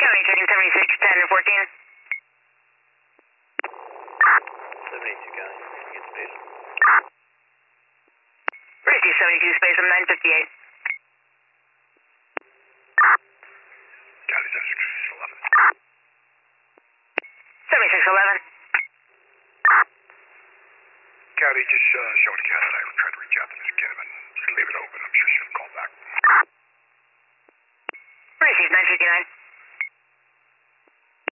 County checking 76, 10 and 14. 72 County, get space. Receive 72 space, I'm 958. County 7611. 7611. County, just showing to Canada. I tried to reach out to Miss Kinnaman. You can leave it open. I'm sure she'll call back. Receive 959.